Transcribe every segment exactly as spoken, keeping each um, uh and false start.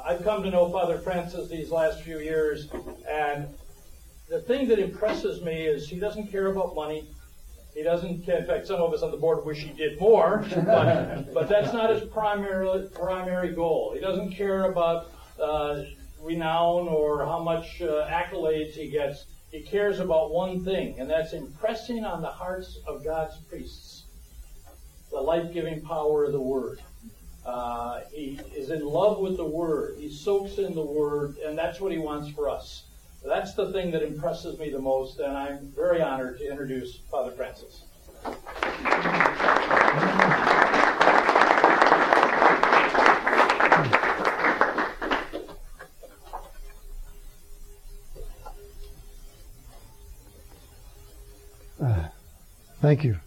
I've come to know Father Francis these last few years, and the thing that impresses me is he doesn't care about money. He doesn't, in fact, some of us on the board wish he did more, but, but that's not his primary, primary goal. He doesn't care about uh, renown or how much uh, accolades he gets. He cares about one thing, and that's impressing on the hearts of God's priests the life-giving power of the Word. Uh, he is in love with the Word. He soaks in the Word, and that's what he wants for us. That's the thing that impresses me the most, and I'm very honored to introduce Father Francis. Uh, thank you.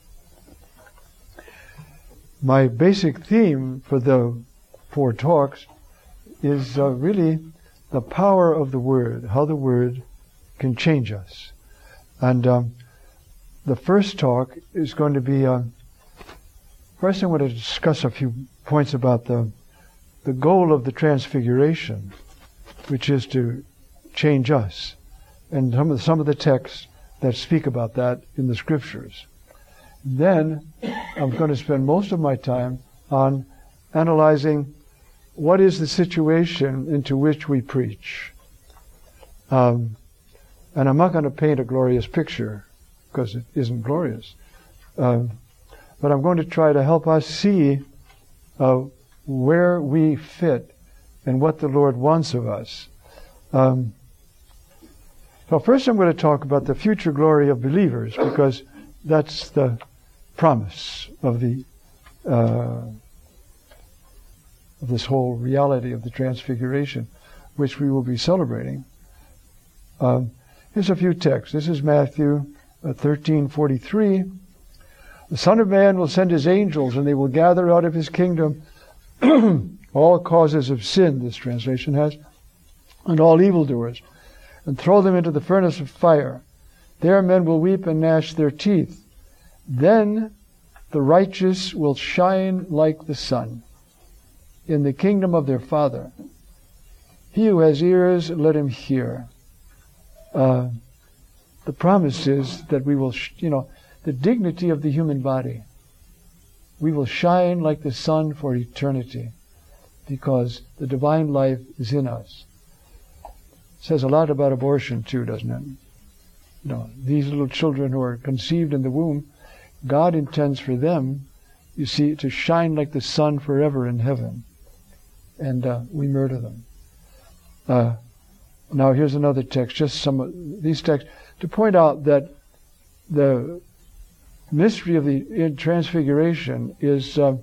My basic theme for the four talks is uh, really the power of the Word, how the Word can change us. And um, the first talk is going to be, uh, first I want to discuss a few points about the, the goal of the Transfiguration, which is to change us, and some of the, some of the texts that speak about that in the Scriptures. Then I'm going to spend most of my time on analyzing what is the situation into which we preach. Um, and I'm not going to paint a glorious picture, because it isn't glorious. Um, but I'm going to try to help us see uh, where we fit and what the Lord wants of us. Um, so first I'm going to talk about the future glory of believers, because that's the promise of the uh, of this whole reality of the Transfiguration, which we will be celebrating. Um, here's a few texts. This is Matthew uh, thirteen forty-three. The Son of Man will send his angels, and they will gather out of his kingdom all causes of sin, this translation has, and all evildoers, and throw them into the furnace of fire. There men will weep and gnash their teeth. Then the righteous will shine like the sun in the kingdom of their Father. He who has ears, let him hear. Uh, the promise is that we will, sh- you know, the dignity of the human body. We will shine like the sun for eternity, because the divine life is in us. It says a lot about abortion too, doesn't it? You know, these little children who are conceived in the womb, God intends for them, you see, to shine like the sun forever in heaven. And uh, we murder them. Uh, now here's another text, just some of these texts, to point out that the mystery of the Transfiguration is uh,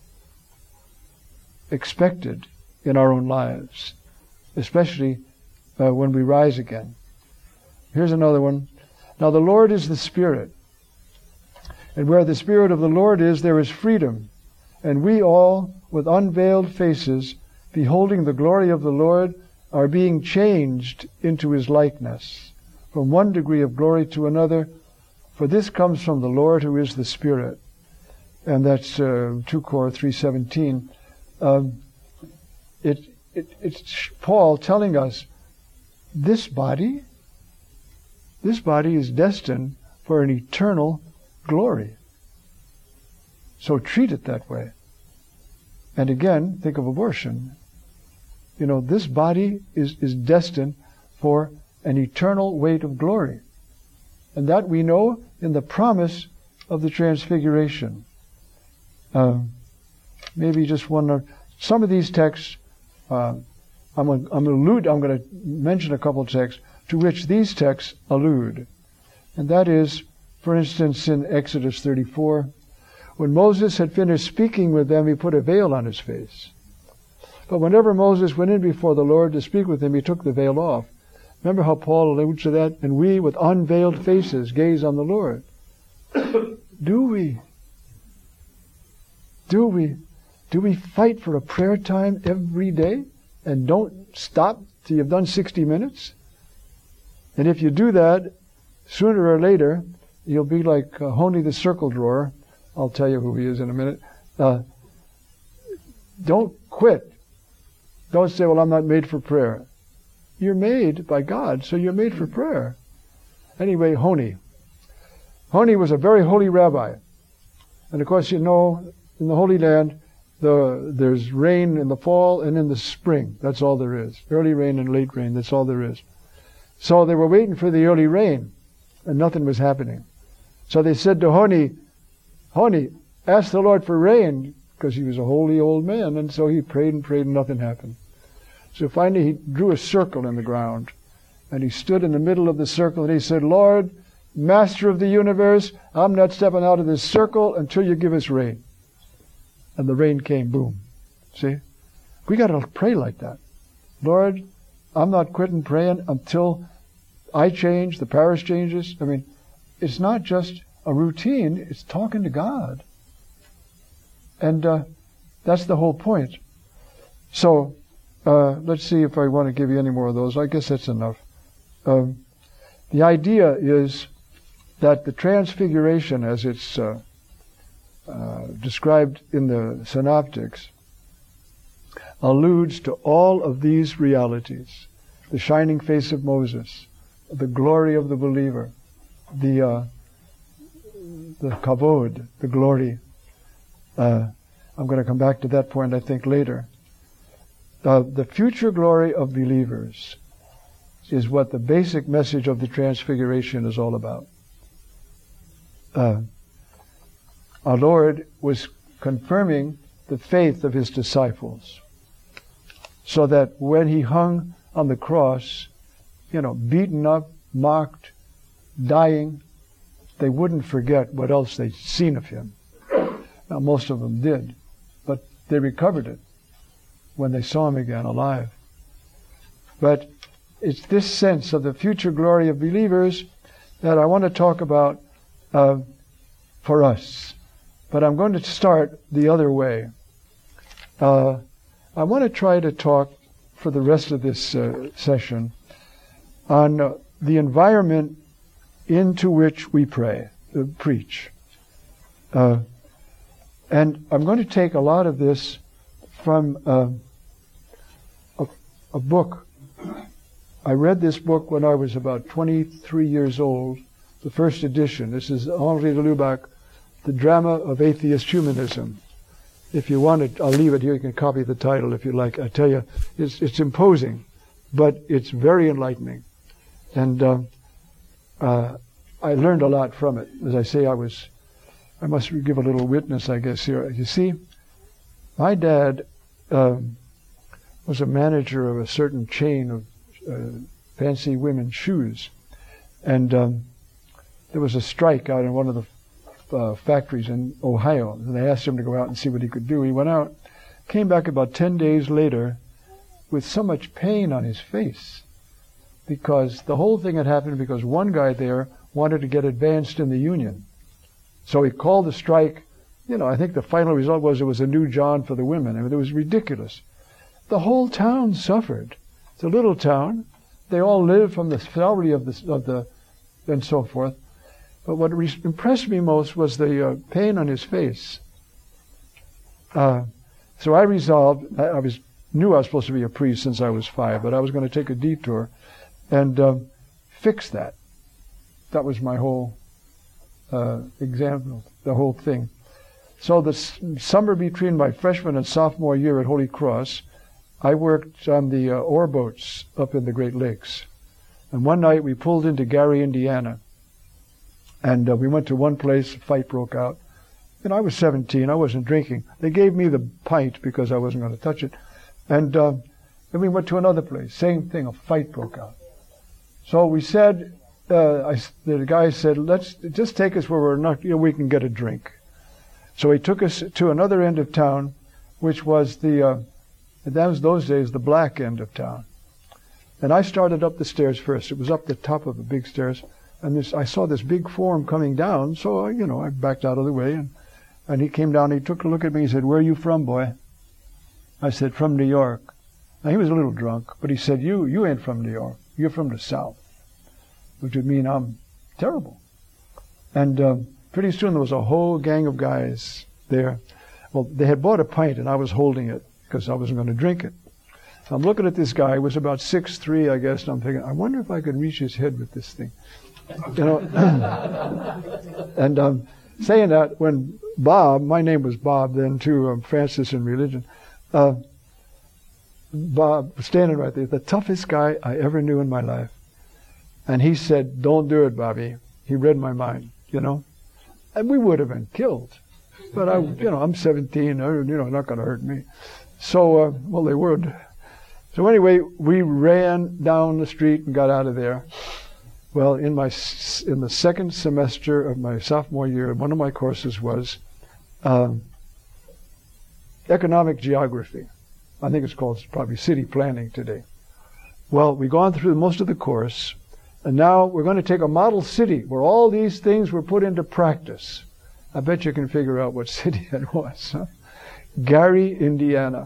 expected in our own lives, especially uh, when we rise again. Here's another one. Now the Lord is the Spirit, and where the Spirit of the Lord is, there is freedom. And we all, with unveiled faces, beholding the glory of the Lord, are being changed into His likeness, from one degree of glory to another, for this comes from the Lord who is the Spirit. And that's uh, two Cor three seventeen. Um, it, it, it's Paul telling us, this body, this body is destined for an eternal glory. So treat it that way. And again, think of abortion. You know, this body is, is destined for an eternal weight of glory. And that we know in the promise of the Transfiguration. Um, maybe just one or some of these texts, uh, I'm going I'm allude, I'm going to mention a couple of texts to which these texts allude. And that is, for instance, in Exodus thirty-four, when Moses had finished speaking with them, he put a veil on his face. But whenever Moses went in before the Lord to speak with him, he took the veil off. Remember how Paul alludes to that? And we, with unveiled faces, gaze on the Lord. Do we? Do we? Do we fight for a prayer time every day and don't stop till you've done sixty minutes? And if you do that, sooner or later, you'll be like uh, Honey the Circle Drawer. I'll tell you who he is in a minute. Uh, don't quit Don't say, well, I'm not made for prayer. You're made by God, so you're made for prayer. Anyway, Honi. Honi was a very holy rabbi. And of course, you know, in the Holy Land, the, there's rain in the fall and in the spring. That's all there is. Early rain and late rain, that's all there is. So they were waiting for the early rain, and nothing was happening. So they said to Honi, Honi, ask the Lord for rain, because he was a holy old man. And so he prayed and prayed and nothing happened. So finally he drew a circle in the ground, and he stood in the middle of the circle, and he said, Lord, Master of the universe, I'm not stepping out of this circle until you give us rain. And the rain came, boom. See? We got to pray like that. Lord, I'm not quitting praying until I change, the parish changes. I mean, it's not just a routine, it's talking to God. And uh, that's the whole point. So, uh, let's see if I want to give you any more of those. I guess that's enough. Um, the idea is that the Transfiguration, as it's uh, uh, described in the Synoptics, alludes to all of these realities. The shining face of Moses, the glory of the believer, the uh, the kavod, the glory. Uh, I'm going to come back to that point, I think, later. Uh, the future glory of believers is what the basic message of the Transfiguration is all about. Uh, our Lord was confirming the faith of his disciples, so that when he hung on the cross, you know, beaten up, mocked, dying, they wouldn't forget what else they'd seen of him. Now, most of them did, but they recovered it when they saw him again alive. But it's this sense of the future glory of believers that I want to talk about uh, for us. But I'm going to start the other way. Uh, I want to try to talk for the rest of this uh, session on uh, the environment into which we pray, uh, preach. Uh, and I'm going to take a lot of this from uh, a, a book. I read this book when I was about twenty-three years old, the first edition. This is Henri de Lubac, The Drama of Atheist Humanism. If you want it, I'll leave it here. You can copy the title if you like. I tell you, it's, it's imposing, but it's very enlightening. And uh, uh, I learned a lot from it. As I say, I was, I must give a little witness, I guess, here. You see, my dad um, was a manager of a certain chain of uh, fancy women's shoes. And um, there was a strike out in one of the Uh, factories in Ohio, and they asked him to go out and see what he could do. He went out, came back about ten days later with so much pain on his face, because the whole thing had happened because one guy there wanted to get advanced in the union. So he called the strike. You know, I think the final result was it was a new John for the women. I mean, it was ridiculous. The whole town suffered. It's a little town. They all live from the salary of the, of the and so forth. But what re- impressed me most was the uh, pain on his face. Uh, so I resolved, I, I was knew I was supposed to be a priest since I was five, but I was going to take a detour and uh, fix that. That was my whole uh, example, the whole thing. So the s- summer between my freshman and sophomore year at Holy Cross, I worked on the uh, ore boats up in the Great Lakes. And one night we pulled into Gary, Indiana. And uh, we went to one place, a fight broke out. And I was seventeen, I wasn't drinking. They gave me the pint because I wasn't going to touch it. And uh, then we went to another place, same thing, a fight broke out. So we said, uh, I, the guy said, let's just take us where we're not, you know, we can get a drink. So he took us to another end of town, which was the, uh, that was those days, the black end of town. And I started up the stairs first. It was up the top of the big stairs. And this, I saw this big form coming down, so, you know, I backed out of the way. And, and he came down, he took a look at me, he said, where are you from, boy? I said, from New York. Now, he was a little drunk, but he said, you, you ain't from New York. You're from the South, which would mean I'm terrible. And um, pretty soon there was a whole gang of guys there. Well, they had bought a pint, and I was holding it because I wasn't going to drink it. I'm looking at this guy, he was about six three, I guess, and I'm thinking, I wonder if I could reach his head with this thing. You know, and um, saying that, when Bob, my name was Bob then too, um, Francis in religion, uh, Bob was standing right there, the toughest guy I ever knew in my life. And he said, don't do it, Bobby. He read my mind, you know. And we would have been killed. But I, you know, I'm seventeen, you know, not going to hurt me. So, uh, well, they would. So anyway, we ran down the street and got out of there. Well, in my in the second semester of my sophomore year, one of my courses was um, economic geography. I think it's called probably city planning today. Well, we've gone through most of the course, and now we're going to take a model city where all these things were put into practice. I bet you can figure out what city that was. Huh? Gary, Indiana.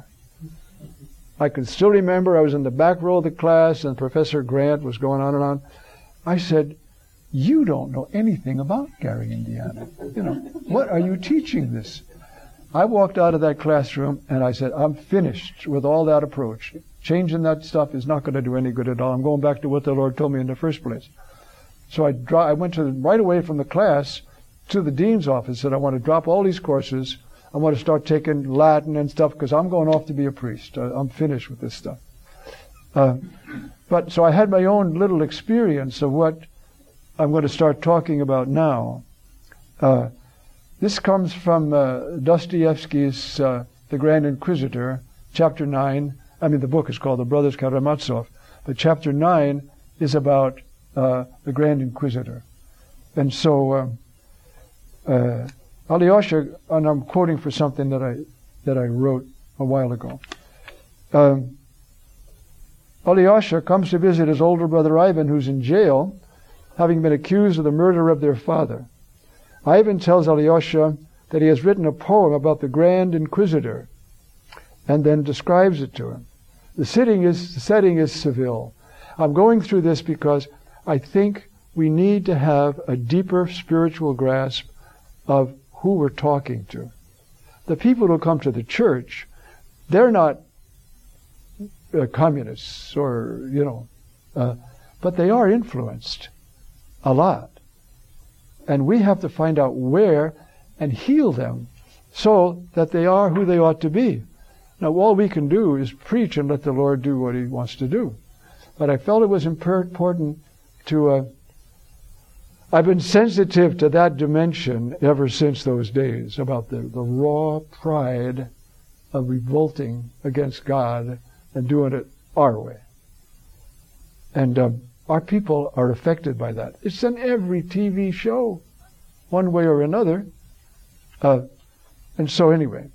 I can still remember I was in the back row of the class and Professor Grant was going on and on. I said, you don't know anything about Gary, Indiana. You know, what are you teaching this? I walked out of that classroom and I said, I'm finished with all that approach. Changing that stuff is not going to do any good at all. I'm going back to what the Lord told me in the first place. So I, dro- I went to the, right away from the class to the dean's office and I want to drop all these courses. I want to start taking Latin and stuff because I'm going off to be a priest. I, I'm finished with this stuff. Uh, but so I had my own little experience of what I'm going to start talking about now. Uh, this comes from uh, Dostoevsky's uh, The Grand Inquisitor, chapter nine. I mean, the book is called The Brothers Karamazov, but chapter nine is about uh, the Grand Inquisitor. And so uh, uh, Alyosha, and I'm quoting for something that I that I wrote a while ago. Um, Alyosha comes to visit his older brother Ivan, who's in jail, having been accused of the murder of their father. Ivan tells Alyosha that he has written a poem about the Grand Inquisitor, and then describes it to him. The setting is the setting is Seville. I'm going through this because I think we need to have a deeper spiritual grasp of who we're talking to. The people who come to the church, they're not uh, communists or, you know, uh, but they are influenced a lot. And we have to find out where and heal them so that they are who they ought to be. Now, all we can do is preach and let the Lord do what He wants to do. But I felt it was important to... Uh, I've been sensitive to that dimension ever since those days, about the, the raw pride of revolting against God and doing it our way. And um, our people are affected by that. It's in every T V show, one way or another. Uh, and so anyway,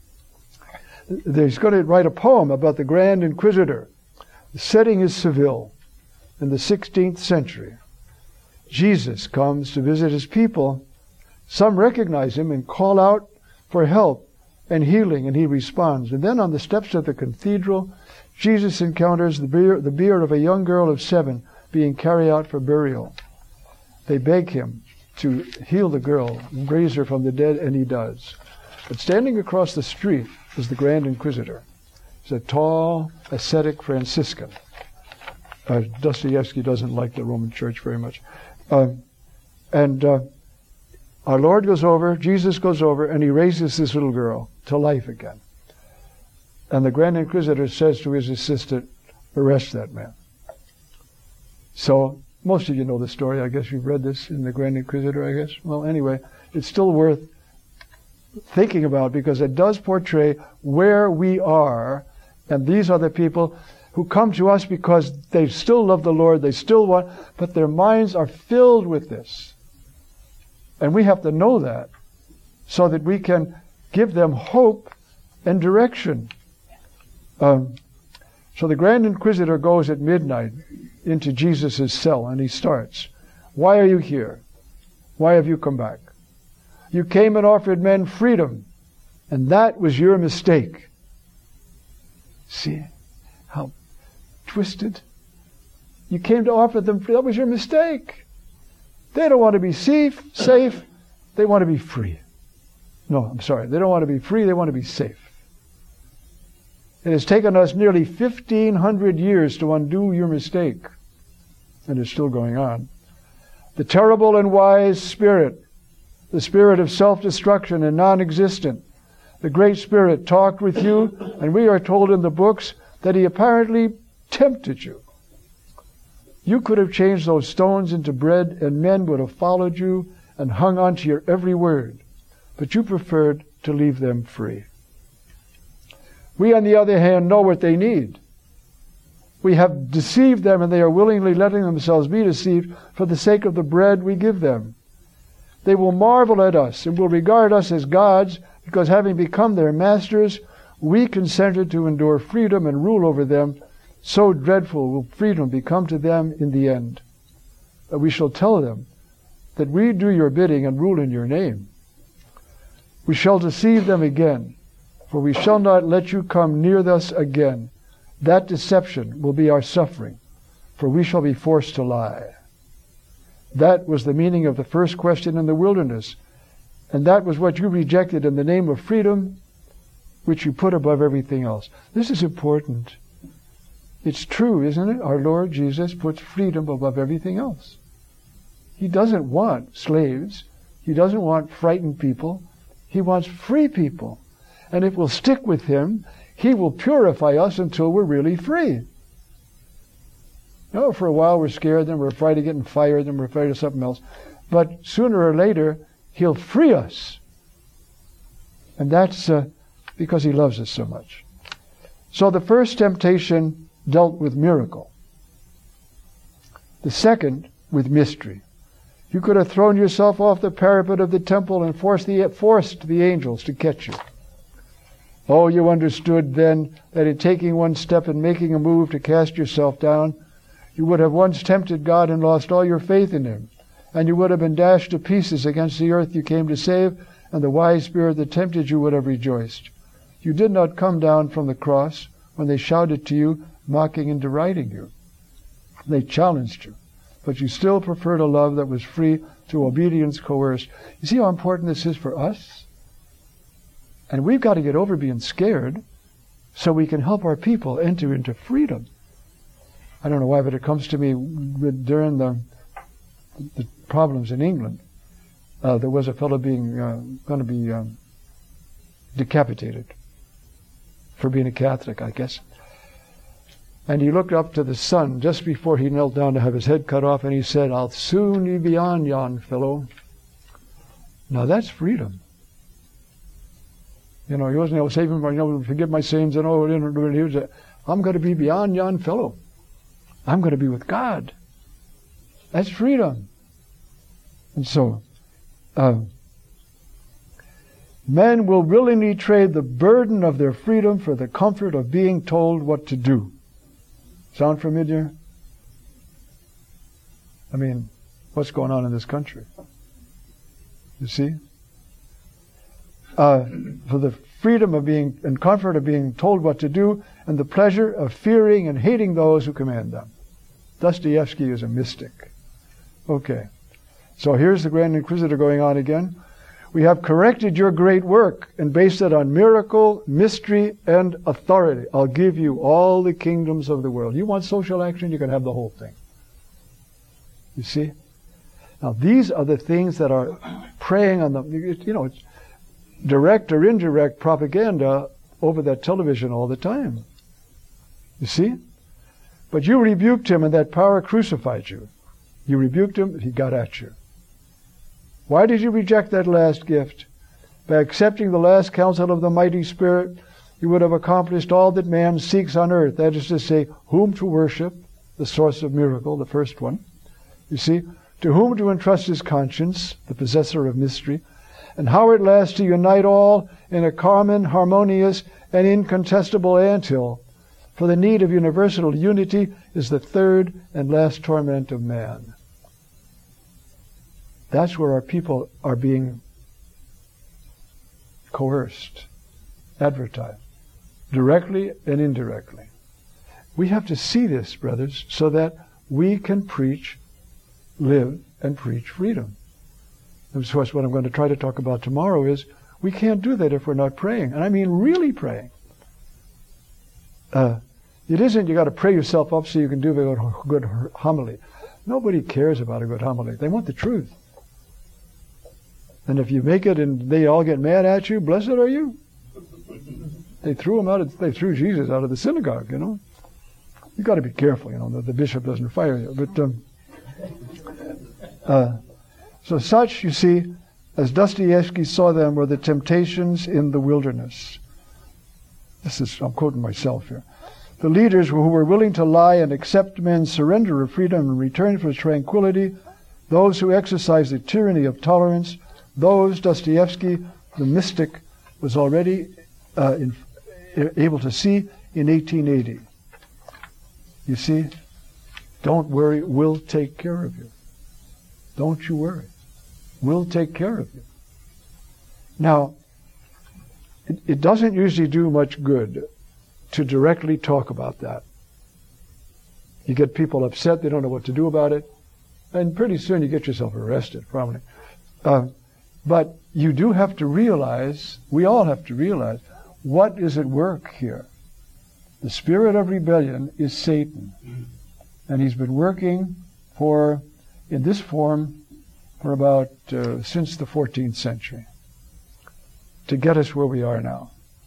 he's going to write a poem about the Grand Inquisitor. The setting is Seville in the sixteenth century. Jesus comes to visit his people. Some recognize him and call out for help and healing, and he responds. And then on the steps of the cathedral, Jesus encounters the bier, the bier of a young girl of seven being carried out for burial. They beg him to heal the girl and raise her from the dead, and he does. But standing across the street is the Grand Inquisitor. He's a tall, ascetic Franciscan. Uh, Dostoevsky doesn't like the Roman Church very much. Uh, and uh, our Lord goes over, Jesus goes over, and he raises this little girl to life again. And the Grand Inquisitor says to his assistant, arrest that man. So, most of you know the story. I guess you've read this in the Grand Inquisitor, I guess. Well, anyway, it's still worth thinking about because it does portray where we are, and these are the people who come to us because they still love the Lord, they still want, but their minds are filled with this. And we have to know that so that we can give them hope and direction. Um, so the Grand Inquisitor goes at midnight into Jesus' cell and he starts. Why are you here? Why have you come back? You came and offered men freedom, and that was your mistake. See how twisted? You came to offer them free. That was your mistake. They don't want to be safe, safe. They want to be free. No, I'm sorry. They don't want to be free. They want to be safe. It has taken us nearly fifteen hundred years to undo your mistake. And it's still going on. The terrible and wise spirit, the spirit of self-destruction and non-existent, the great spirit talked with you, and we are told in the books that he apparently tempted you. You could have changed those stones into bread, and men would have followed you and hung on to your every word. But you preferred to leave them free. We, on the other hand, know what they need. We have deceived them, and they are willingly letting themselves be deceived for the sake of the bread we give them. They will marvel at us and will regard us as gods, because having become their masters, we consented to endure freedom and rule over them. So dreadful will freedom become to them in the end. But we shall tell them that we do your bidding and rule in your name. We shall deceive them again, for we shall not let you come near us again. That deception will be our suffering, for we shall be forced to lie. That was the meaning of the first question in the wilderness, and that was what you rejected in the name of freedom, which you put above everything else. This is important. It's true, isn't it? Our Lord Jesus puts freedom above everything else. He doesn't want slaves. He doesn't want frightened people. He wants free people. And if we'll stick with him, he will purify us until we're really free. You know, for a while we're scared, then we're afraid of getting fired, then we're afraid of something else. But sooner or later, he'll free us. And that's uh, because he loves us so much. So the first temptation dealt with miracle. The second with mystery. You could have thrown yourself off the parapet of the temple and forced the, forced the angels to catch you. Oh, you understood then that in taking one step and making a move to cast yourself down, you would have once tempted God and lost all your faith in him. And you would have been dashed to pieces against the earth you came to save, and the wise spirit that tempted you would have rejoiced. You did not come down from the cross when they shouted to you, mocking and deriding you. They challenged you, but you still preferred a love that was free to obedience coerced. You see how important this is for us? And we've got to get over being scared so we can help our people enter into freedom. I don't know why, but it comes to me with, during the, the problems in England. Uh, there was a fellow being uh, going to be um, decapitated for being a Catholic, I guess. And he looked up to the sun just before he knelt down to have his head cut off, and he said, "I'll soon be beyond yon fellow." Now that's freedom. You know, he wasn't able to save him, you know, forgive my sins, and oh, he was a, I'm going to be beyond yon fellow. I'm going to be with God. That's freedom. And so, uh, men will willingly trade the burden of their freedom for the comfort of being told what to do. Sound familiar? I mean, what's going on in this country? You see? Uh, for the freedom of being and comfort of being told what to do, and the pleasure of fearing and hating those who command them. Dostoevsky is a mystic. Okay. So here's the Grand Inquisitor going on again. We have corrected your great work and based it on miracle, mystery, and authority. I'll give you all the kingdoms of the world. You want social action, you can have the whole thing. You see? Now these are the things that are preying on the, you know, it's direct or indirect propaganda over that television all the time. You see? But you rebuked him, and that power crucified you. You rebuked him, he got at you. Why did you reject that last gift? By accepting the last counsel of the mighty Spirit, you would have accomplished all that man seeks on earth. That is to say, whom to worship, the source of miracle, the first one. You see, to whom to entrust his conscience, the possessor of mystery, and how at last to unite all in a common, harmonious, and incontestable anthill. For the need of universal unity is the third and last torment of man. That's where our people are being coerced, advertised, directly and indirectly. We have to see this, brothers, so that we can preach, live, and preach freedom. And so what I'm going to try to talk about tomorrow is we can't do that if we're not praying. And I mean really praying. Uh, it isn't you got to pray yourself up so you can do a good homily. Nobody cares about a good homily. They want the truth. And if you make it and they all get mad at you, blessed are you. They threw him out. Of, they threw Jesus out of the synagogue. You know, you got to be careful. You know that the bishop doesn't fire you. But um, uh, so such, you see, as Dostoevsky saw them, were the temptations in the wilderness. This is I'm quoting myself here. The leaders who were willing to lie and accept men's surrender of freedom in return for tranquility, those who exercised the tyranny of tolerance, those Dostoevsky, the mystic, was already uh, in, able to see in eighteen eighty. You see, don't worry, we'll take care of you. Don't you worry. We'll take care of you. Now, it, it doesn't usually do much good to directly talk about that. You get people upset, they don't know what to do about it, and pretty soon you get yourself arrested, probably. Uh, but you do have to realize, we all have to realize, what is at work here. The spirit of rebellion is Satan. And he's been working for, in this form, for about, uh, since the fourteenth century, to get us where we are now.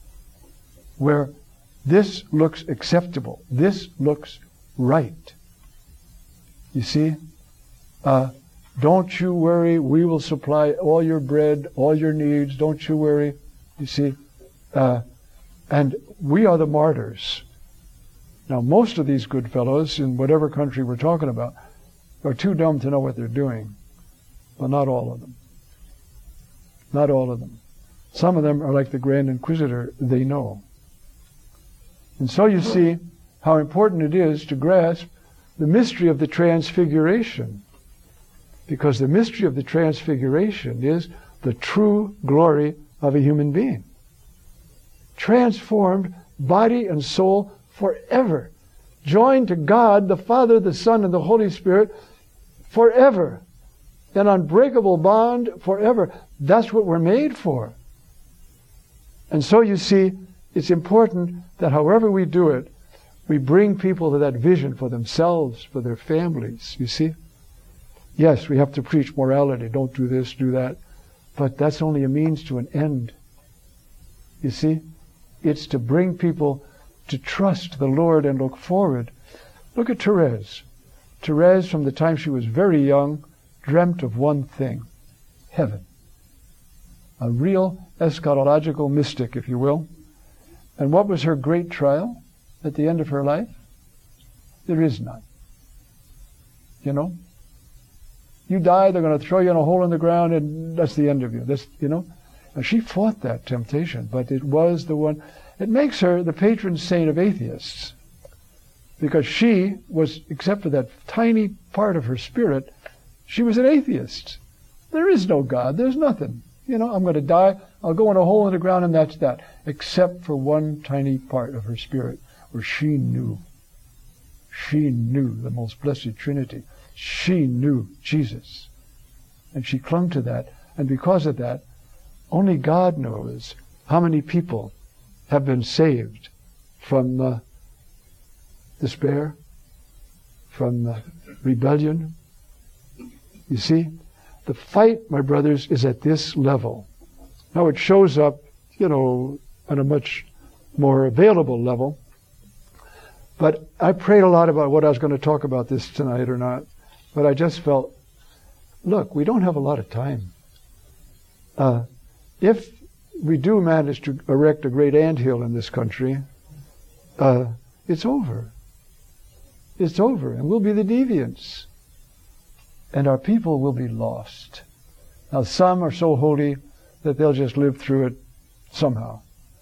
Where this looks acceptable. This looks right. You see? Uh, don't you worry, we will supply all your bread, all your needs, don't you worry. You see? Uh, and we are the martyrs. Now, most of these good fellows, in whatever country we're talking about, are too dumb to know what they're doing. But not all of them. Not all of them. Some of them are like the Grand Inquisitor, they know. And so you see how important it is to grasp the mystery of the Transfiguration. Because the mystery of the Transfiguration is the true glory of a human being. Transformed body and soul forever. Joined to God, the Father, the Son, and the Holy Spirit forever. An unbreakable bond forever. That's what we're made for. And so you see, it's important that however we do it, we bring people to that vision for themselves, for their families, you see. Yes, we have to preach morality. Don't do this, do that. But that's only a means to an end. You see? It's to bring people to trust the Lord and look forward. Look at Therese. Therese, from the time she was very young, dreamt of one thing. Heaven. A real eschatological mystic, if you will. And what was her great trial at the end of her life? There is none. You know? You die, they're going to throw you in a hole in the ground, and that's the end of you. That's, you know? And she fought that temptation, but it was the one. It makes her the patron saint of atheists. Because she was, except for that tiny part of her spirit, she was an atheist. There is no God. There's nothing. You know, I'm going to die. I'll go in a hole in the ground, and that's that. Except for one tiny part of her spirit, where she knew. She knew the most blessed Trinity. She knew Jesus. And she clung to that. And because of that, only God knows how many people have been saved from uh, despair, from uh, rebellion. You see, the fight, my brothers, is at this level. Now it shows up, you know, on a much more available level. But I prayed a lot about what I was going to talk about this tonight or not. But I just felt, look, we don't have a lot of time. Uh, if we do manage to erect a great anthill in this country, uh, it's over. It's over, and we'll be the deviants. And our people will be lost. Now, some are so holy that they'll just live through it somehow.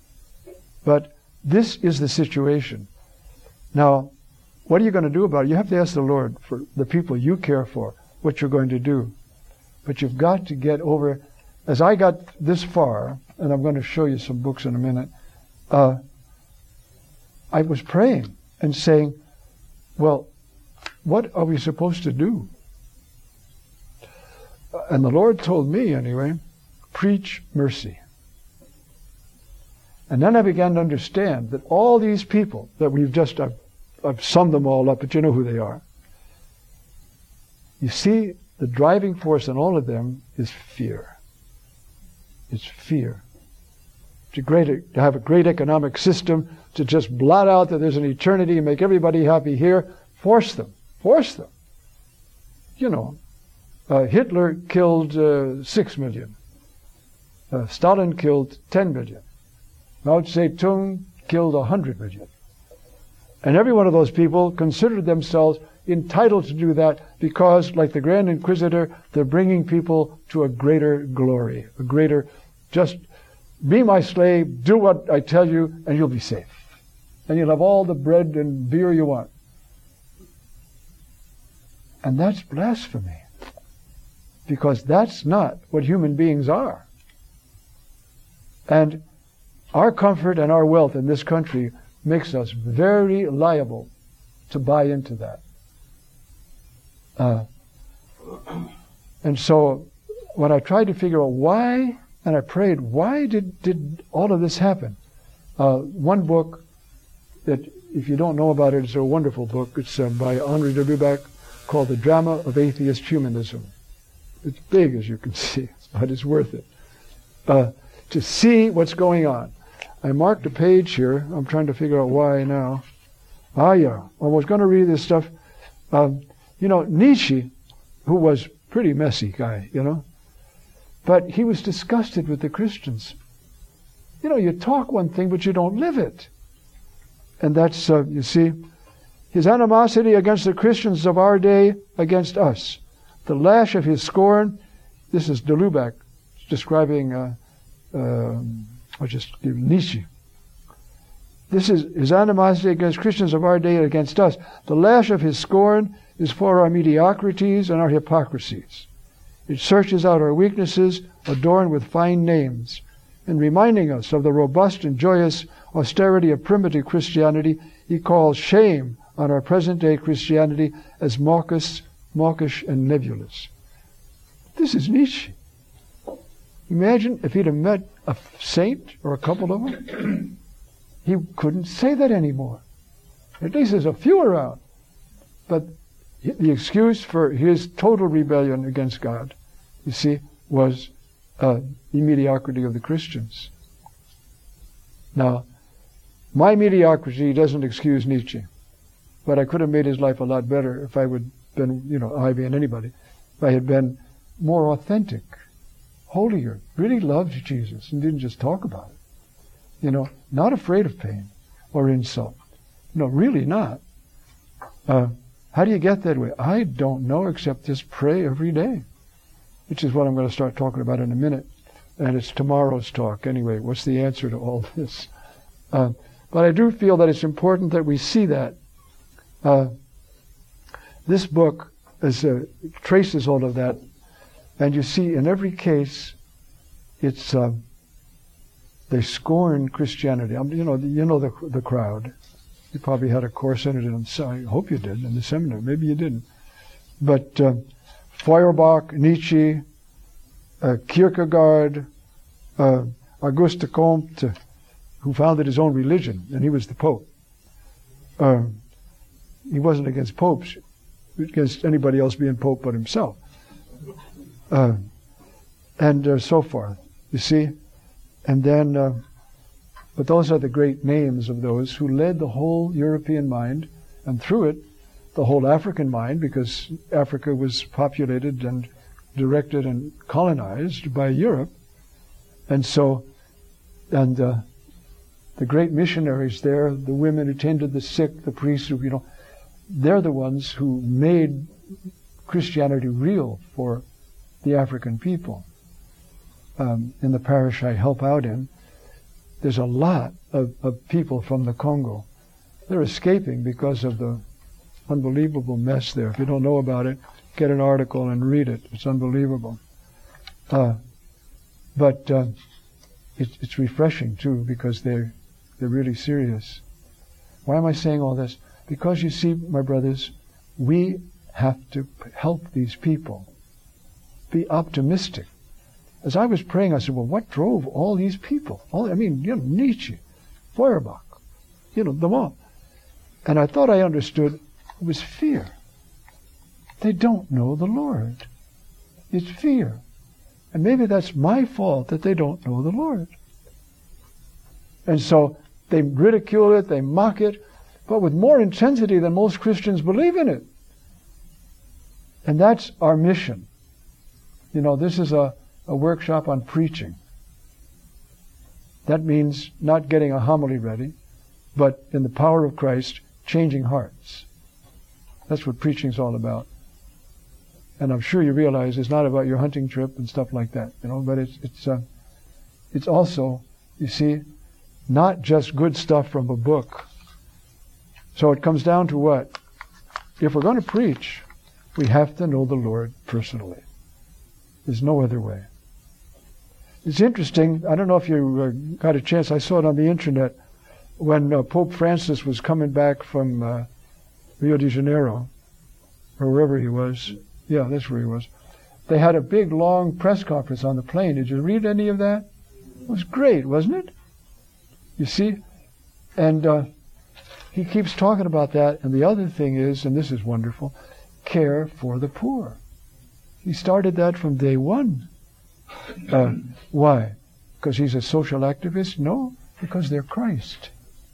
But this is the situation. Now, what are you going to do about it? You have to ask the Lord for the people you care for, what you're going to do. But you've got to get over, as I got this far, and I'm going to show you some books in a minute, uh, I was praying and saying, well, what are we supposed to do? And the Lord told me, anyway, preach mercy. And then I began to understand that all these people that we've just, I've, I've summed them all up, but you know who they are. You see, the driving force in all of them is fear. It's fear. To, great, to have a great economic system, to just blot out that there's an eternity and make everybody happy here, force them. Force them. You know, uh, Hitler killed uh, six million. Uh, Stalin killed ten million. Mao Zedong killed a hundred million. And every one of those people considered themselves entitled to do that because, like the Grand Inquisitor, they're bringing people to a greater glory, a greater, just be my slave, do what I tell you, and you'll be safe. And you'll have all the bread and beer you want. And that's blasphemy. Because that's not what human beings are. And our comfort and our wealth in this country makes us very liable to buy into that. Uh, and so when I tried to figure out why, and I prayed, why did, did all of this happen? Uh, one book that, if you don't know about it, it's a wonderful book. It's uh, by Henri de Lubac, called The Drama of Atheist Humanism. It's big, as you can see, but it's worth it. Uh, to see what's going on. I marked a page here. I'm trying to figure out why now. Ah, yeah. I was going to read this stuff. Um, you know, Nietzsche, who was a pretty messy guy, you know, but he was disgusted with the Christians. You know, you talk one thing, but you don't live it. And that's, uh, you see, his animosity against the Christians of our day against us. The lash of his scorn. This is de Lubac describing, uh, uh, I'll just give Nietzsche. This is his animosity against Christians of our day against us. The lash of his scorn is for our mediocrities and our hypocrisies. It searches out our weaknesses, adorned with fine names, and reminding us of the robust and joyous austerity of primitive Christianity, he calls shame on our present-day Christianity as mawkish, mawkish and nebulous. This is Nietzsche. Imagine if he'd have met a saint or a couple of them. He couldn't say that anymore. At least there's a few around. But the excuse for his total rebellion against God, you see, was uh, the mediocrity of the Christians. Now, my mediocrity doesn't excuse Nietzsche. But I could have made his life a lot better if I would have been, you know, I being anybody, if I had been more authentic, holier, really loved Jesus and didn't just talk about it. You know, not afraid of pain or insult. No, really not. Uh, how do you get that way? I don't know, except just pray every day, which is what I'm going to start talking about in a minute. And it's tomorrow's talk anyway. What's the answer to all this? Uh, but I do feel that it's important that we see that. Uh, this book is, uh, traces all of that, and you see in every case, it's uh, they scorn Christianity. Um, you know, you know the the crowd. You probably had a course in it, and I hope you did in the seminary. Maybe you didn't. But uh, Feuerbach, Nietzsche, uh, Kierkegaard, uh, Auguste Comte, who founded his own religion, and he was the Pope. Uh, He wasn't against popes, against anybody else being pope but himself. Uh, and uh, so forth, you see. And then, uh, but those are the great names of those who led the whole European mind, and through it, the whole African mind, because Africa was populated and directed and colonized by Europe. And so, and uh, the great missionaries there, the women who tended the sick, the priests who, you know, they're the ones who made Christianity real for the African people. Um, in the parish I help out in, there's a lot of, of people from the Congo. They're escaping because of the unbelievable mess there. If you don't know about it, get an article and read it. It's unbelievable. Uh, but uh, it, it's refreshing, too, because they're, they're really serious. Why am I saying all this? Because you see, my brothers, we have to help these people be optimistic as I was praying, I said, well, what drove all these people? All, I mean, you know, Nietzsche, Feuerbach, you know, them all. And I thought I understood it was fear. They don't know the Lord. It's fear. And maybe that's my fault that they don't know the Lord. And so they ridicule it, they mock it, but with more intensity than most Christians believe in it. And that's our mission. You know, this is a, a workshop on preaching. That means not getting a homily ready, but in the power of Christ, changing hearts. That's what preaching's all about. And I'm sure you realize it's not about your hunting trip and stuff like that, you know, but it's it's uh, it's also, you see, not just good stuff from a book. So it comes down to what? If we're going to preach, we have to know the Lord personally. There's no other way. It's interesting, I don't know if you uh, got a chance, I saw it on the internet, when uh, Pope Francis was coming back from uh, Rio de Janeiro, or wherever he was. Yeah, that's where he was. They had a big, long press conference on the plane. Did you read any of that? It was great, wasn't it? You see? And uh, he keeps talking about that. And the other thing is, and this is wonderful, care for the poor. He started that from day one. Uh, why? Because he's a social activist? No, because they're Christ.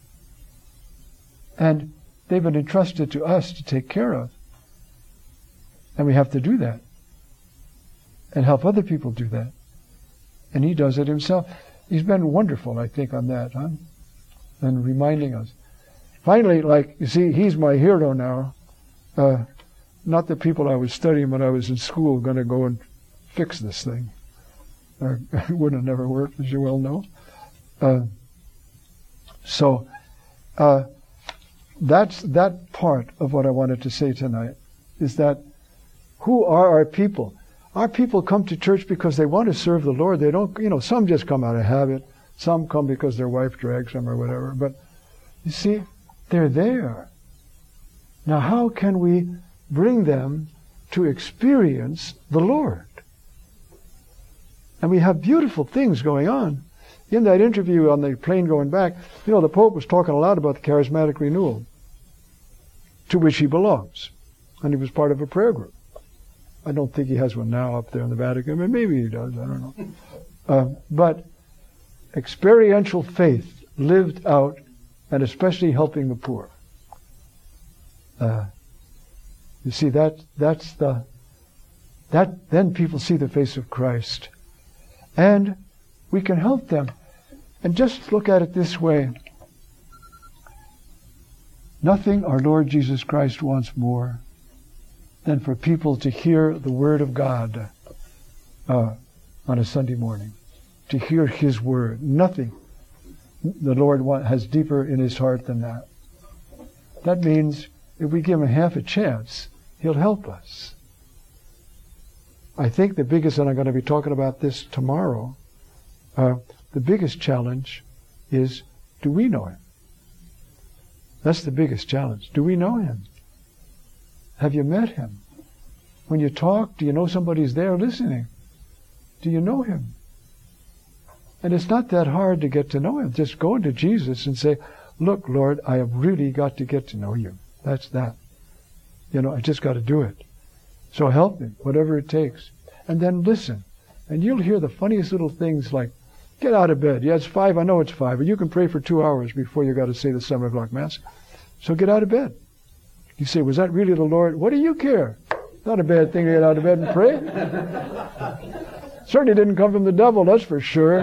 And they've been entrusted to us to take care of. And we have to do that. And help other people do that. And he does it himself. He's been wonderful, I think, on that, huh? And reminding us. Finally, like, you see, he's my hero now. Uh, not the people I was studying when I was in school going to go and fix this thing. Or it would have never worked, as you well know. Uh, so, uh, that's that part of what I wanted to say tonight, is that who are our people? Our people come to church because they want to serve the Lord. They don't, you know, some just come out of habit. Some come because their wife drags them or whatever. But you see, they're there. Now, how can we bring them to experience the Lord? And we have beautiful things going on. In that interview on the plane going back, you know, the Pope was talking a lot about the charismatic renewal, to which he belongs. And he was part of a prayer group. I don't think he has one now up there in the Vatican, but maybe he does, I don't know. Uh, but experiential faith lived out, and especially helping the poor. Uh, you see, that that's the that then people see the face of Christ. And we can help them. And just look at it this way. Nothing our Lord Jesus Christ wants more than for people to hear the Word of God uh, on a Sunday morning. To hear His Word. Nothing the Lord want, has deeper in His heart than that. That means if we give Him half a chance, He'll help us. I think the biggest, and I'm going to be talking about this tomorrow, uh, the biggest challenge is, do we know Him? That's the biggest challenge. Do we know Him? Have you met Him? When you talk, do you know somebody's there listening? Do you know Him? And it's not that hard to get to know Him. Just go into Jesus and say, look, Lord, I have really got to get to know You. That's that. You know, I just got to do it. So help me, whatever it takes. And then listen. And you'll hear the funniest little things like, get out of bed. Yeah, it's five. I know it's five. But you can pray for two hours before you got to say the seven o'clock Mass. So get out of bed. You say, was that really the Lord? What do you care? Not a bad thing to get out of bed and pray. Certainly didn't come from the devil, that's for sure.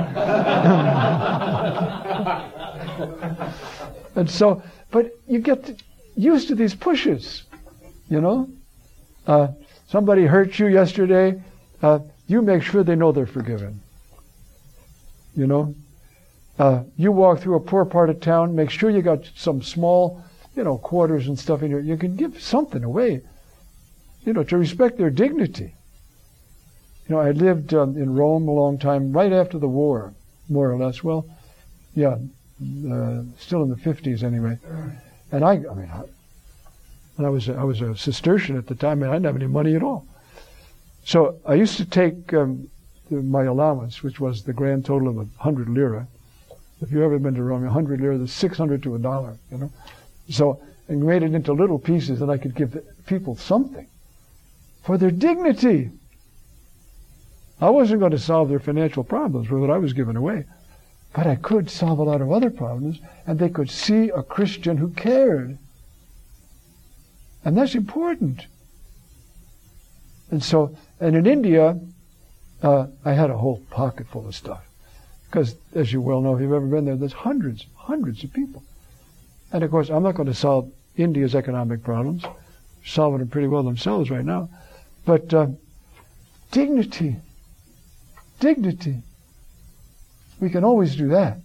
And so, but you get used to these pushes, you know. Uh, somebody hurt you yesterday, uh, you make sure they know they're forgiven. You know. Uh, you walk through a poor part of town, make sure you got some small, you know, quarters and stuff in your, you can give something away, you know, to respect their dignity. You know, I lived um, in Rome a long time, right after the war, more or less. Well, yeah, uh, still in the fifties anyway. And I, I mean, I, and I was, I was a Cistercian at the time, and I didn't have any money at all. So I used to take um, the, my allowance, which was the grand total of a hundred lira. If you've ever been to Rome, a hundred lira, there's six hundred to a dollar, you know. So, and made it into little pieces that I could give the people something for their dignity. I wasn't going to solve their financial problems with what I was giving away, but I could solve a lot of other problems, and they could see a Christian who cared. And that's important. And so, and in India, uh, I had a whole pocket full of stuff. Because, as you well know, if you've ever been there, there's hundreds, hundreds of people. And of course, I'm not going to solve India's economic problems. They're solving them pretty well themselves right now. But uh, dignity, dignity. We can always do that.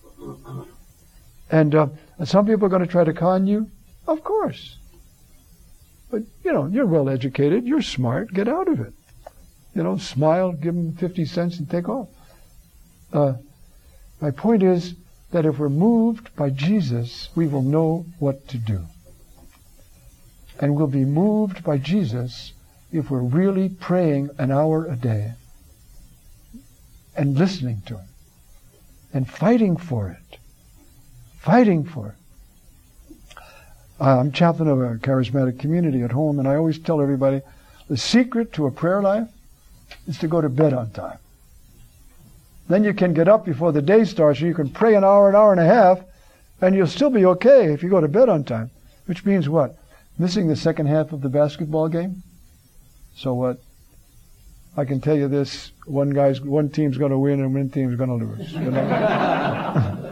And uh, some people are going to try to con you. Of course. But, you know, you're well educated. You're smart. Get out of it. You know, smile, give them fifty cents and take off. Uh, my point is that if we're moved by Jesus, we will know what to do. And we'll be moved by Jesus if we're really praying an hour a day and listening to Him and fighting for it. Fighting for it. Uh, I'm chaplain of a charismatic community at home, and I always tell everybody the secret to a prayer life is to go to bed on time. Then you can get up before the day starts, and you can pray an hour, an hour and a half, and you'll still be okay if you go to bed on time. Which means what? Missing the second half of the basketball game? So what? I can tell you this, one guy's, one team's going to win and one team's going to lose. You know?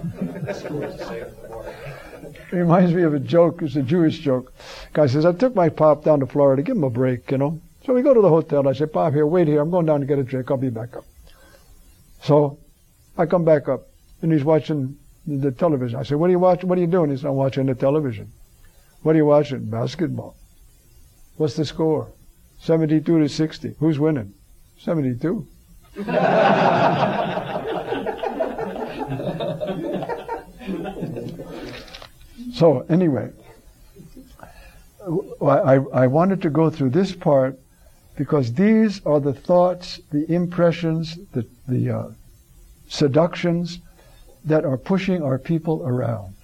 It reminds me of a joke. It's a Jewish joke. Guy says, I took my pop down to Florida, give him a break, you know. So we go to the hotel. I say, Pop, here, wait here. I'm going down to get a drink. I'll be back up. So I come back up, and he's watching the television. I say, what are you watching? What are you doing? He said, I'm watching the television. What are you watching? Basketball. What's the score? seventy-two to sixty. Who's winning? seventy-two. So anyway, I, I wanted to go through this part because these are the thoughts, the impressions, the, the uh, seductions that are pushing our people around.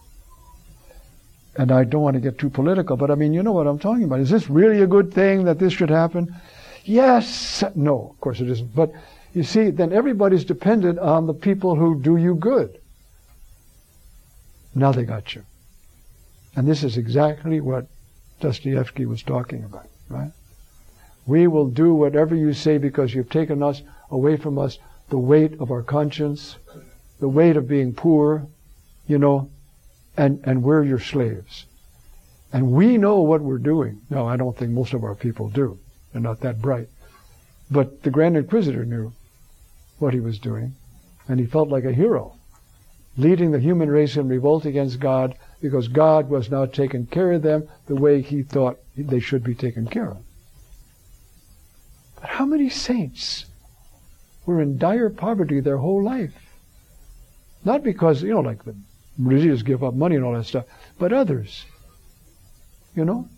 And I don't want to get too political, but I mean, you know what I'm talking about. Is this really a good thing that this should happen? Yes. No, of course it isn't. But you see, then everybody's dependent on the people who do you good. Now they got you. And this is exactly what Dostoevsky was talking about, right? We will do whatever you say because you've taken us away from us the weight of our conscience, the weight of being poor, you know, and, and we're your slaves. And we know what we're doing. No, I don't think most of our people do. They're not that bright. But the Grand Inquisitor knew what he was doing, and he felt like a hero, leading the human race in revolt against God because God was now taking care of them the way he thought they should be taken care of. But how many saints were in dire poverty their whole life? Not because, you know, like the religious give up money and all that stuff, but others. You know?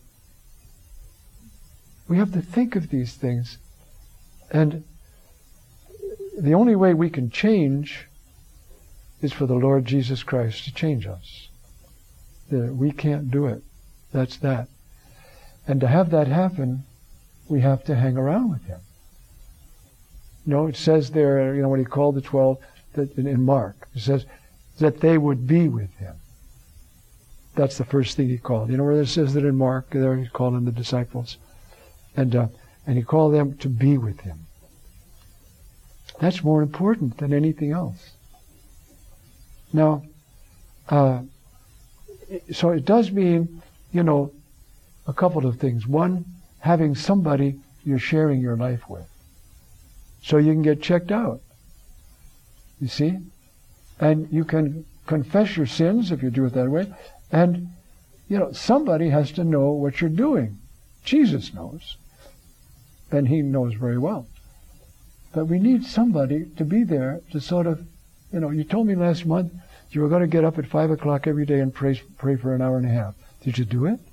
We have to think of these things. And the only way we can change is for the Lord Jesus Christ to change us. We can't do it. That's that. And to have that happen, we have to hang around with Him. You know, it says there, you know, when He called the twelve, that in, in Mark, it says that they would be with Him. That's the first thing He called. You know where it says that in Mark, there He's calling the disciples. And, uh, and He called them to be with Him. That's more important than anything else. Now, uh, so it does mean, you know, a couple of things. One, having somebody you're sharing your life with, so you can get checked out. You see? And you can confess your sins if you do it that way. And, you know, somebody has to know what you're doing. Jesus knows. And He knows very well. But we need somebody to be there to sort of, you know, you told me last month you were going to get up at five o'clock every day and pray, pray for an hour and a half. Did you do it?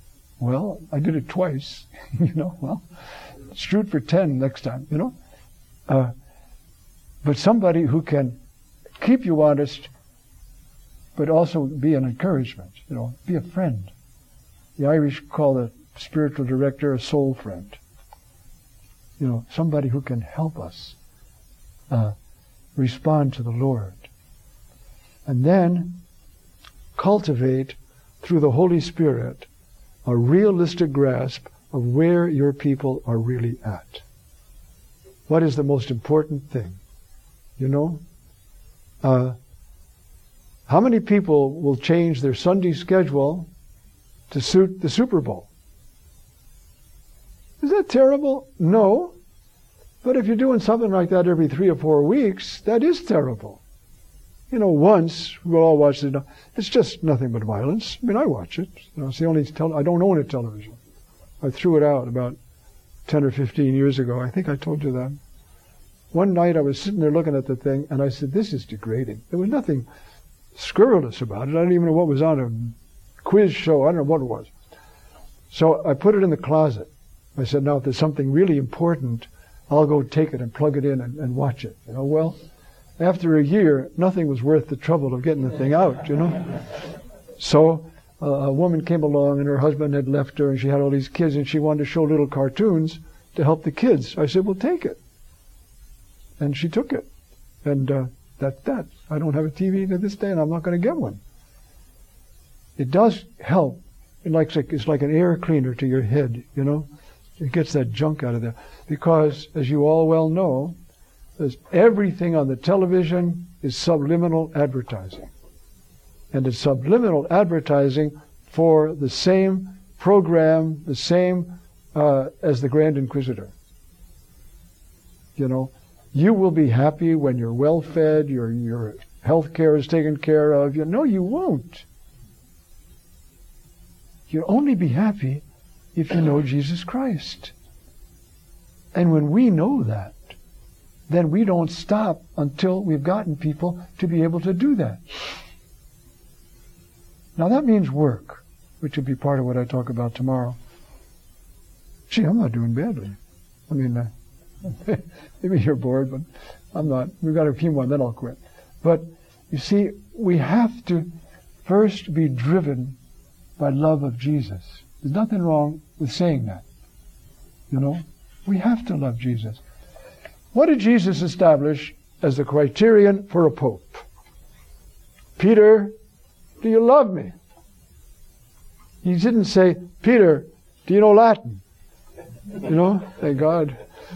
Well, I did it twice. You know, well, shoot for ten next time, you know. Uh, but somebody who can keep you honest, but also be an encouragement, you know, be a friend. The Irish call the spiritual director a soul friend. You know, somebody who can help us uh, respond to the Lord. And then cultivate, through the Holy Spirit, a realistic grasp of where your people are really at. What is the most important thing? You know? Uh, how many people will change their Sunday schedule to suit the Super Bowl? Is that terrible? No. But if you're doing something like that every three or four weeks, that is terrible. You know, once, we'll all watch it. It's just nothing but violence. I mean, I watch it. You know, it's the only tel- I don't own a television. I threw it out about ten or fifteen years ago. I think I told you that. One night I was sitting there looking at the thing, and I said, this is degrading. There was nothing scurrilous about it. I didn't even know what was on a quiz show. I don't know what it was. So I put it in the closet. I said, now, if there's something really important, I'll go take it and plug it in and, and watch it. You know, well, after a year, nothing was worth the trouble of getting the thing out, you know. So uh, a woman came along, and her husband had left her, and she had all these kids, and she wanted to show little cartoons to help the kids. I said, well, take it. And she took it. And uh, that's that. I don't have a T V to this day, and I'm not going to get one. It does help. It likes like, it's like an air cleaner to your head, you know. It gets that junk out of there. Because, as you all well know, there's everything on the television is subliminal advertising. And it's subliminal advertising for the same program, the same uh, as the Grand Inquisitor. You know, you will be happy when you're well-fed, your your health care is taken care of. You No, you won't. You'll only be happy if you know Jesus Christ. And when we know that, then we don't stop until we've gotten people to be able to do that. Now that means work, which will be part of what I talk about tomorrow. Gee, I'm not doing badly. I mean, uh, maybe you're bored, but I'm not. We've got a few more, then I'll quit. But you see, we have to first be driven by love of Jesus. There's nothing wrong with saying that. You know, we have to love Jesus. What did Jesus establish as the criterion for a pope? Peter, do you love me? He didn't say, Peter, do you know Latin? You know, thank God.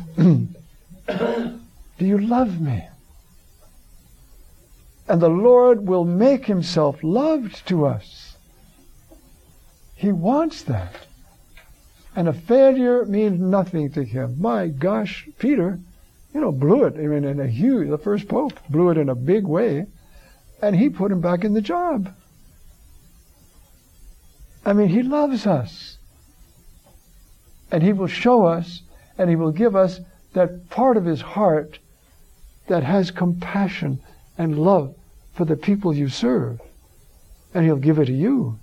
Do you love me? And the Lord will make himself loved to us. He wants that. And a failure means nothing to him. My gosh, Peter, you know, blew it. I mean, in a huge, the first pope blew it in a big way, and he put him back in the job. I mean, he loves us. And he will show us, and he will give us that part of his heart that has compassion and love for the people you serve. And he'll give it to you.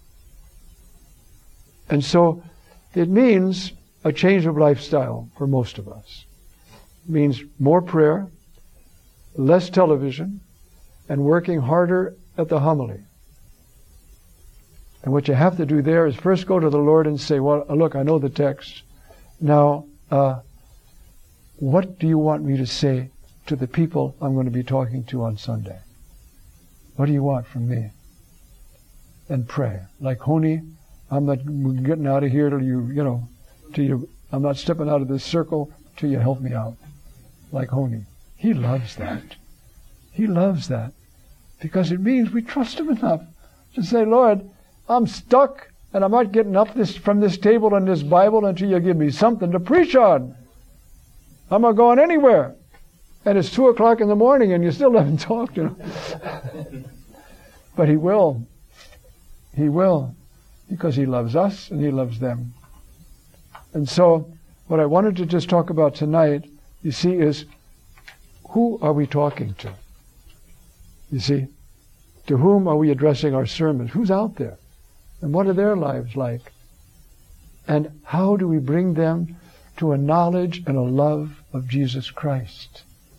And so it means a change of lifestyle for most of us. It means more prayer, less television, and working harder at the homily. And what you have to do there is first go to the Lord and say, well, look, I know the text. Now, uh, what do you want me to say to the people I'm going to be talking to on Sunday? What do you want from me? And pray. Like Honi, I'm not getting out of here till you, you know, till you, I'm not stepping out of this circle till you help me out. Like Honi. He loves that. He loves that. Because it means we trust him enough to say, Lord, I'm stuck and I'm not getting up this from this table and this Bible until you give me something to preach on. I'm not going anywhere. And it's two o'clock in the morning and you still haven't talked, you know. But he will. He will. Because he loves us and he loves them. And so, what I wanted to just talk about tonight, you see, is who are we talking to? You see? To whom are we addressing our sermons? Who's out there? And what are their lives like? And how do we bring them to a knowledge and a love of Jesus Christ?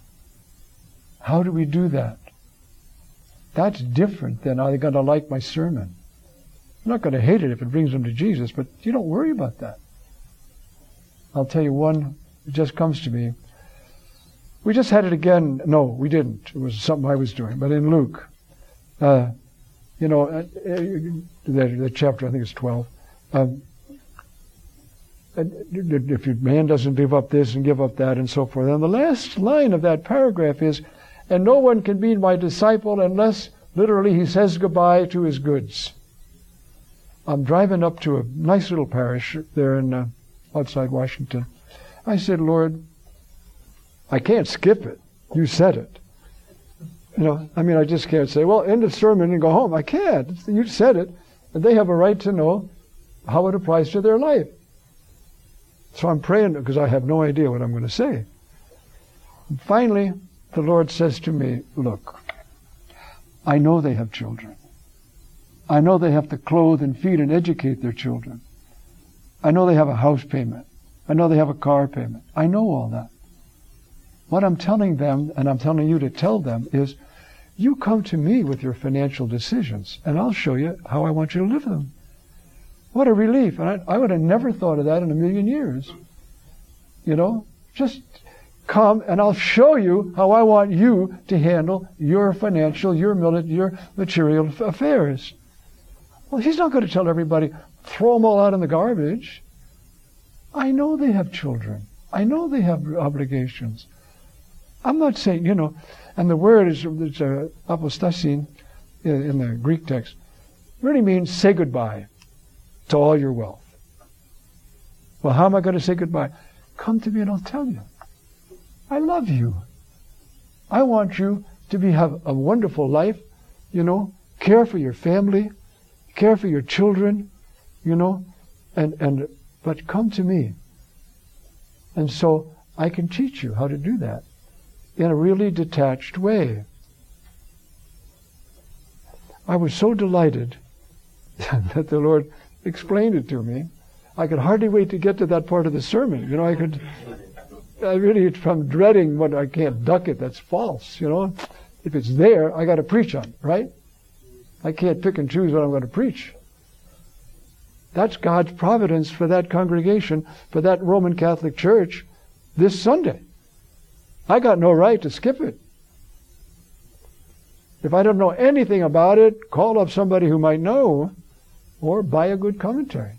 How do we do that? That's different than, are they going to like my sermon? I'm not going to hate it if it brings them to Jesus, but you don't worry about that. I'll tell you one, it just comes to me. We just had it again. No, we didn't. It was something I was doing. But in Luke, uh, you know, uh, the, the chapter, I think it's twelve. Um, if your man doesn't give up this and give up that and so forth. And the last line of that paragraph is, and no one can be my disciple unless, literally, he says goodbye to his goods. I'm driving up to a nice little parish there in uh, outside Washington. I said, Lord, I can't skip it. You said it. You know, I mean, I just can't say, well, end of sermon and go home. I can't. You said it. And they have a right to know how it applies to their life. So I'm praying because I have no idea what I'm going to say. And finally, the Lord says to me, look, I know they have children. I know they have to clothe and feed and educate their children. I know they have a house payment. I know they have a car payment. I know all that. What I'm telling them, and I'm telling you to tell them, is you come to me with your financial decisions, and I'll show you how I want you to live them. What a relief. And I, I would have never thought of that in a million years. You know, just come and I'll show you how I want you to handle your financial, your military, your material affairs. Well, he's not going to tell everybody, throw them all out in the garbage. I know they have children. I know they have obligations. I'm not saying, you know, and the word is, it's uh, apostasin in, in the Greek text, really means say goodbye to all your wealth. Well, how am I going to say goodbye? Come to me and I'll tell you. I love you. I want you to be have a wonderful life, you know, care for your family, care for your children, you know, and, and but come to me. And so I can teach you how to do that in a really detached way. I was so delighted that the Lord explained it to me. I could hardly wait to get to that part of the sermon. You know, I could, I really, from dreading what I can't duck it, that's false, you know. If it's there, I got to preach on it, right? I can't pick and choose what I'm going to preach. That's God's providence for that congregation, for that Roman Catholic Church this Sunday. I got no right to skip it. If I don't know anything about it, call up somebody who might know, or buy a good commentary.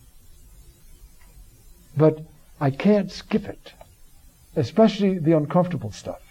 But I can't skip it, especially the uncomfortable stuff.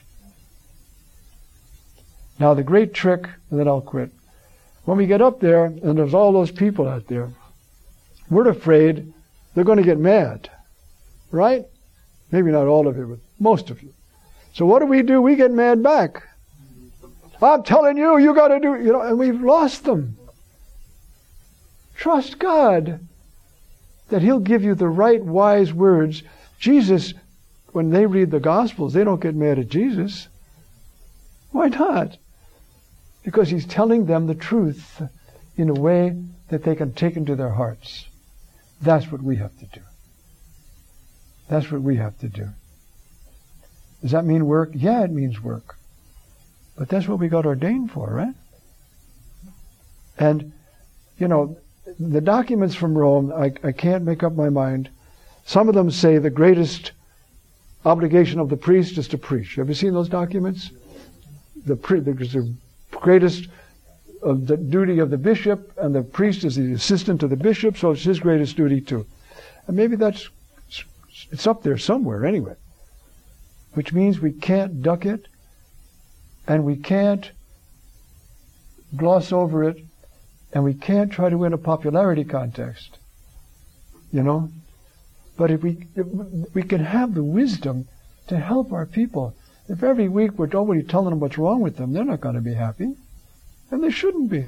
Now the great trick, and then I'll quit. When we get up there, and there's all those people out there, we're afraid they're going to get mad, right? Maybe not all of you, but most of you. So what do we do? We get mad back. I'm telling you, you got to do, you know, and we've lost them. Trust God that He'll give you the right wise words. Jesus, when they read the Gospels, they don't get mad at Jesus. Why not? Because He's telling them the truth in a way that they can take into their hearts. That's what we have to do. That's what we have to do. Does that mean work? Yeah, it means work. But that's what we got ordained for, right? And, you know, the documents from Rome, I, I can't make up my mind. Some of them say the greatest obligation of the priest is to preach. Have you seen those documents? The, pri- the, the greatest of the duty of the bishop, and the priest is the assistant to the bishop, so it's his greatest duty too. And maybe that's, it's up there somewhere anyway. Which means we can't duck it, and we can't gloss over it, and we can't try to win a popularity contest. You know? But if we if we can have the wisdom to help our people. If every week we're already telling them what's wrong with them, they're not going to be happy. And they shouldn't be.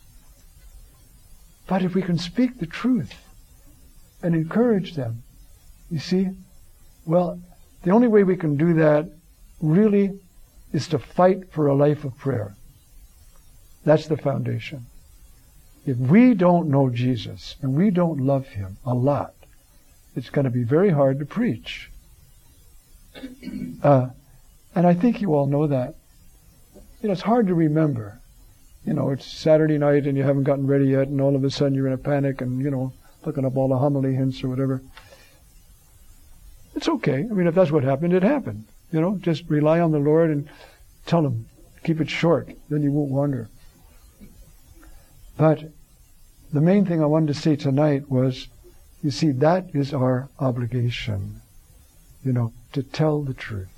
But if we can speak the truth and encourage them, you see, well, the only way we can do that really is to fight for a life of prayer. That's the foundation. If we don't know Jesus and we don't love Him a lot, it's going to be very hard to preach. Uh, and I think you all know that. you know, it's hard to remember. You know, it's Saturday night and you haven't gotten ready yet, and all of a sudden you're in a panic and, you know, looking up all the homily hints or whatever. It's okay. I mean, if that's what happened, it happened. You know, just rely on the Lord and tell Him. Keep it short. Then you won't wander. But the main thing I wanted to say tonight was, you see, that is our obligation, you know, to tell the truth.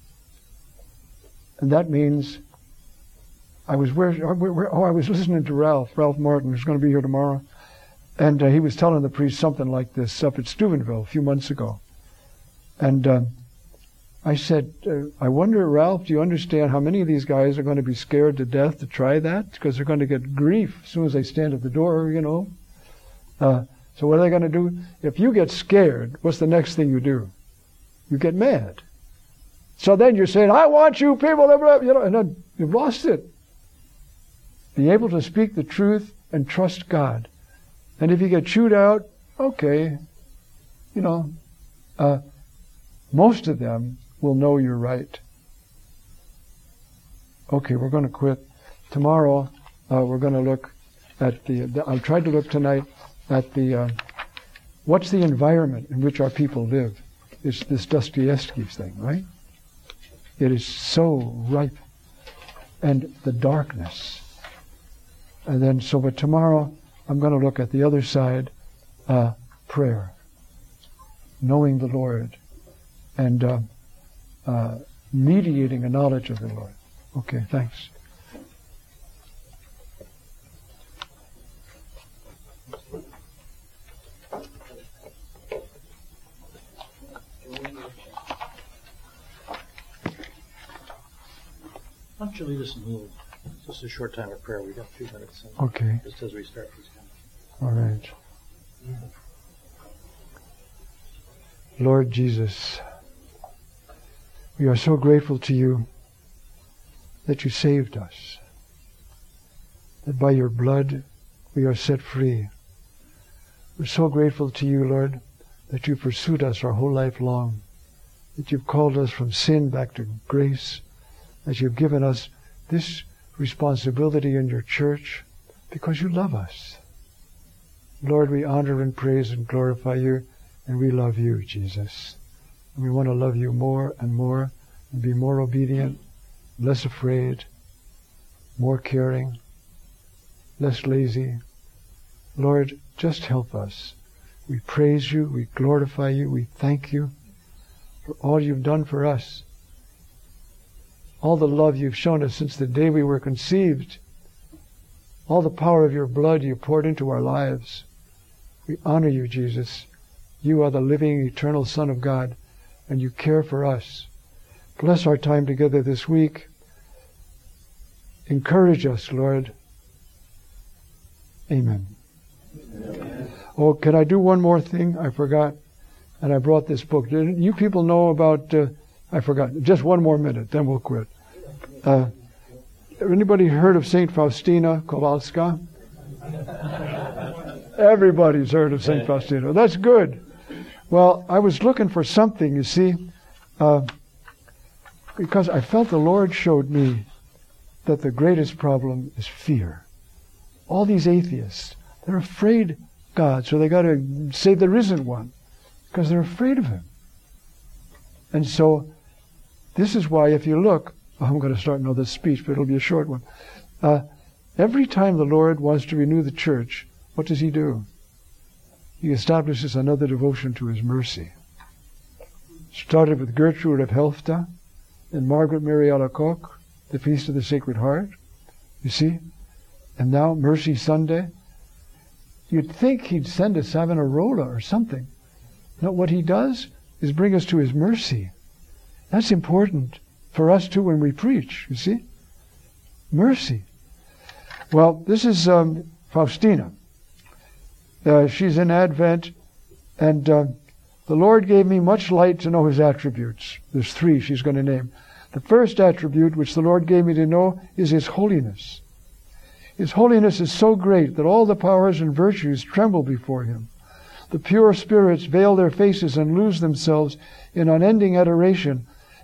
And that means, I was where, where oh, I was listening to Ralph, Ralph Martin, who's going to be here tomorrow, and uh, he was telling the priest something like this up at Steubenville a few months ago. And uh, I said, uh, I wonder, Ralph, do you understand how many of these guys are going to be scared to death to try that? Because they're going to get grief as soon as they stand at the door, you know. Uh, so what are they going to do? If you get scared, what's the next thing you do? You get mad. So then you're saying, I want you people, you know, and then you've lost it. Be able to speak the truth and trust God. And if you get chewed out, okay, you know, uh, most of them will know you're right. Okay, we're going to quit. Tomorrow, uh, we're going to look at the, the, I tried to look tonight at the, uh, what's the environment in which our people live? It's this Dostoevsky's thing, right? It is so ripe. And the darkness. And then, so, but tomorrow, I'm going to look at the other side, uh, prayer. Knowing the Lord. And uh, uh, mediating a knowledge of the Lord. Okay, thanks. Why don't you lead us in a little, just a short time of prayer. We've got a few minutes. Okay. Just as we start this time. All right. Lord Jesus, we are so grateful to you that you saved us, that by your blood we are set free. We're so grateful to you, Lord, that you pursued us our whole life long, that you've called us from sin back to grace, that you've given us this responsibility in your church because you love us. Lord, we honor and praise and glorify you, and we love you, Jesus. And we want to love you more and more and be more obedient, less afraid, more caring, less lazy. Lord, just help us. We praise you, we glorify you, we thank you for all you've done for us. All the love you've shown us since the day we were conceived. All the power of your blood you poured into our lives. We honor you, Jesus. You are the living, eternal Son of God, and you care for us. Bless our time together this week. Encourage us, Lord. Amen. Amen. Oh, can I do one more thing? I forgot. And I brought this book. Did you people know about, uh, I forgot. Just one more minute, then we'll quit. Uh, anybody heard of Saint Faustina Kowalska? Everybody's heard of Saint Faustina. That's good. Well, I was looking for something, you see, uh, because I felt the Lord showed me that the greatest problem is fear. All these atheists, they're afraid of God, so they got to say there isn't one, because they're afraid of Him. And so, this is why, if you look, oh, I'm going to start another speech, but it'll be a short one. Uh, every time the Lord wants to renew the church, what does He do? He establishes another devotion to His mercy. Started with Gertrude of Helfta and Margaret Mary Alacoque, the Feast of the Sacred Heart. You see? And now Mercy Sunday. You'd think He'd send us Savonarola or something. No, what He does is bring us to His mercy. That's important for us too when we preach, you see? Mercy. Well, this is um, Faustina. Uh, she's in Advent, and uh, the Lord gave me much light to know His attributes. There's three she's going to name. The first attribute which the Lord gave me to know is His holiness. His holiness is so great that all the powers and virtues tremble before Him. The pure spirits veil their faces and lose themselves in unending adoration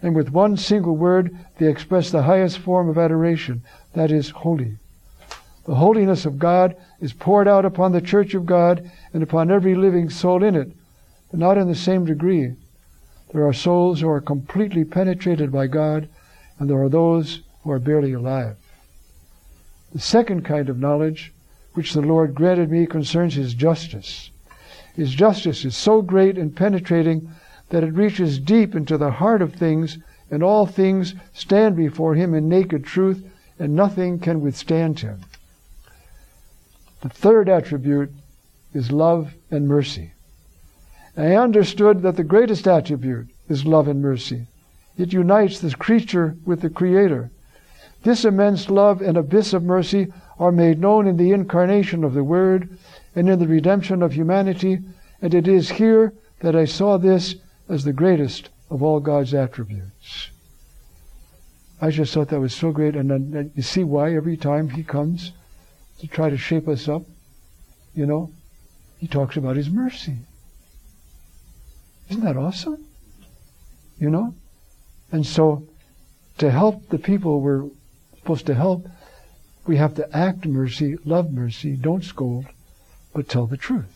and with one single word they express the highest form of adoration, that is, holy. The holiness of God is poured out upon the church of God and upon every living soul in it, but not in the same degree. There are souls who are completely penetrated by God, and there are those who are barely alive. The second kind of knowledge which the Lord granted me concerns His justice. His justice is so great and penetrating that it reaches deep into the heart of things, and all things stand before Him in naked truth, and nothing can withstand Him. The third attribute is love and mercy. I understood that the greatest attribute is love and mercy. It unites the creature with the Creator. This immense love and abyss of mercy are made known in the incarnation of the Word and in the redemption of humanity, and it is here that I saw this as the greatest of all God's attributes. I just thought that was so great, and then you see why every time He comes to try to shape us up, you know, He talks about His mercy. Isn't that awesome? You know? And so, to help the people we're supposed to help, we have to act mercy, love mercy, don't scold, but tell the truth.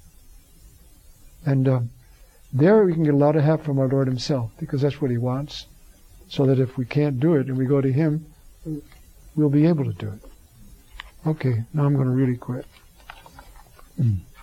And um, there we can get a lot of help from our Lord Himself, because that's what He wants, so that if we can't do it and we go to Him, we'll be able to do it. Okay, now I'm going to really quit. Mm.